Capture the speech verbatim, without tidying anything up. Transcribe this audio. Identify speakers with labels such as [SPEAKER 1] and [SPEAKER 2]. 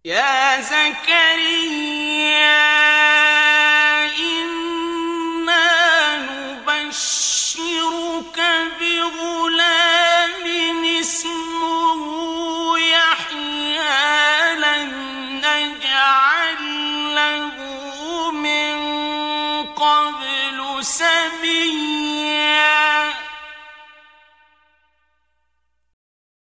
[SPEAKER 1] يا زكريا إنا نبشرك بغلام اسمه يحيى لم نجعل له من قبل سميا